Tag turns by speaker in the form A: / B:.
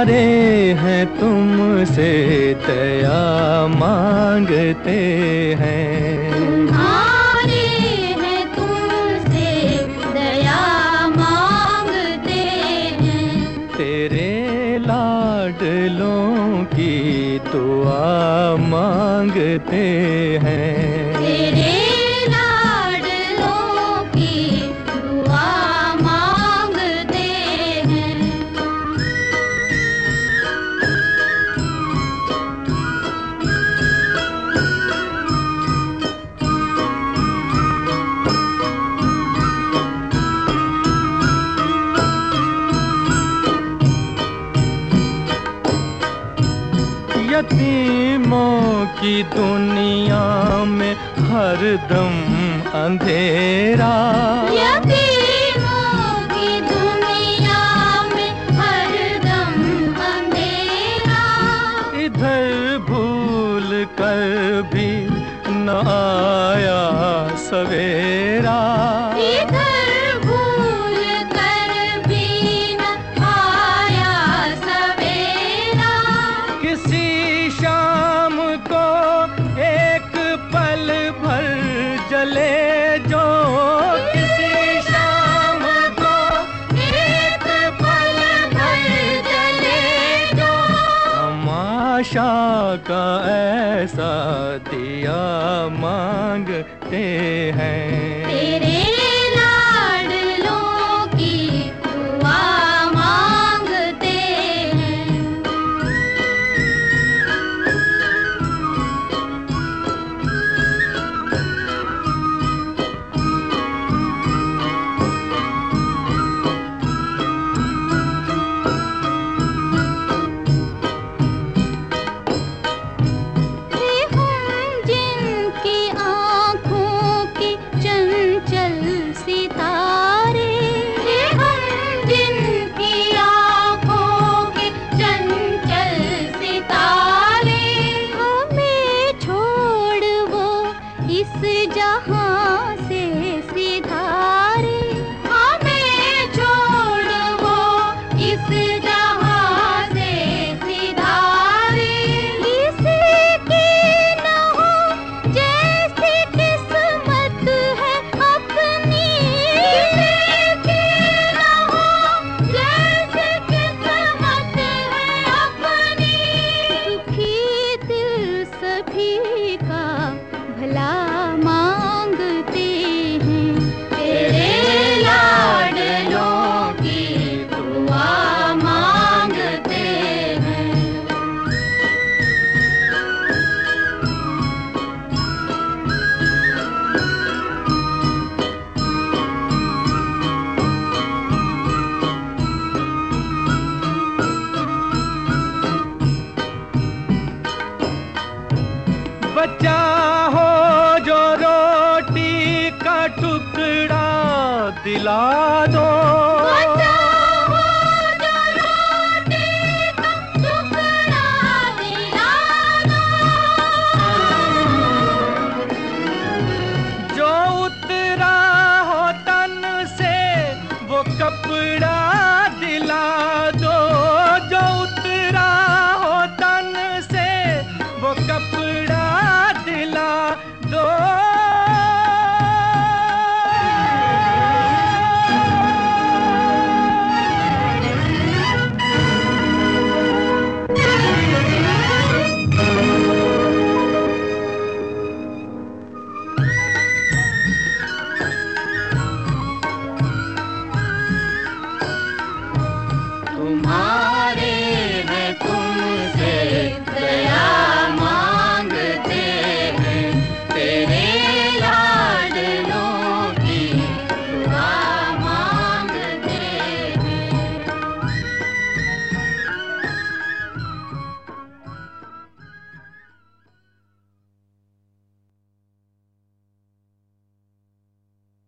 A: हारे हैं तुमसे दया मांगते हैं।
B: हारे हैं तुमसे दया मांगते हैं।
A: तेरे लाडलों की दुआ मांगते हैं।
B: तेरे लाडलों की दुआ मांगते हैं।
A: यतीमों की दुनिया में हरदम अंधेरा।
B: यतीमों की दुनिया में हरदम अंधेरा।
A: इधर भूल कर भी न आया सवेरा।
B: इधर भूल कर भी न आया सवेरा।
A: किसी शाम को एक पल भर जले जो, किसी शाम को एक पल भर जले जो, तमाशा का ऐसा दिया मांगते हैं।
B: तेरे लाडलों की दुआ मांगते हैं। जिनकी आँखों की चंचल सितारे, हम जिनकी आँखों के चंचल सितारे, हमें छोड़ वो इस जहां से सिधारे। हमें छोड़ वो इस जहां से सिधारे। इसकी न हो जैसी किस्मत है अपनी, इसकी न हो जैसी किस्मत है अपनी। सुखी दिल सभी का भला मांगते हैं। तेरे लाडलों की दुआ मांगते हैं।
A: बच्चा हो जो रोटी का टुकड़ा दिला दो।